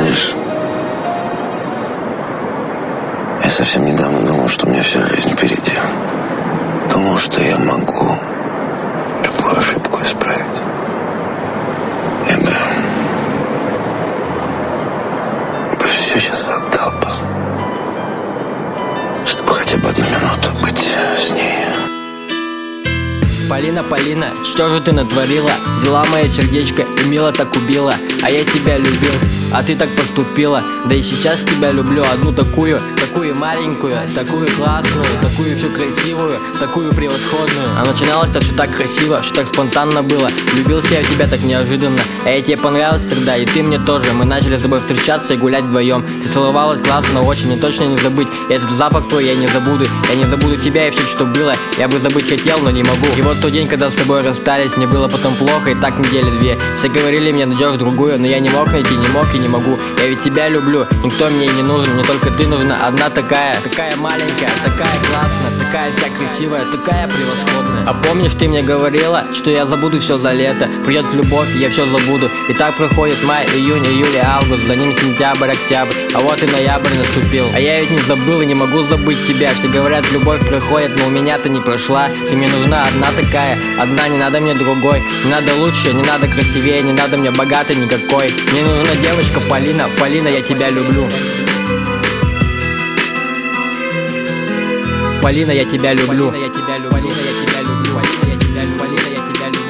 Знаешь, я совсем недавно думал, что у меня вся жизнь впереди. Думал, что я могу любую ошибку исправить. Я бы все сейчас отдал бы, чтобы хотя бы одну минуту быть с ней. Полина, Полина, что же ты натворила? Взяла мое сердечко и мило так убила. А я тебя любил, а ты так поступила. Да и сейчас тебя люблю, одну такую маленькую, такую классную, такую всю красивую, такую превосходную. А начиналось-то все так красиво, что так спонтанно было. Влюбился я в тебя так неожиданно, а я тебе понравился тогда, и ты мне тоже. Мы начали с тобой встречаться и гулять вдвоем. Ты целовалась классно, очень, и точно не забыть. И этот запах твой я не забуду. Я не забуду тебя и все, что было. Я бы забыть хотел, но не могу. И вот тот день, когда с тобой расстались, мне было потом плохо, и так недели две. Все говорили мне, найдешь другую, но я не мог найти, не мог и не могу. Я ведь тебя люблю, никто мне и не нужен, мне только ты нужна. Одна такая маленькая, такая классная, такая вся красивая, такая превосходная. А помнишь, ты мне говорила, что я забуду все за лето. Придет любовь, я все забуду. И так проходит май, июнь, июль, август. За ним сентябрь, октябрь, а вот и ноябрь наступил. А я ведь не забыл и не могу забыть тебя. Все говорят, любовь проходит, но у меня-то не прошла. Ты мне нужна одна такая, одна, не надо мне другой. Не надо лучше, не надо красивее, не надо мне богатой никакой. Мне нужна девочка Полина, Полина, я тебя люблю. Полина, я тебя люблю. Полина, я тебя люблю. Полина, я тебя люблю. Полина, я тебя люблю.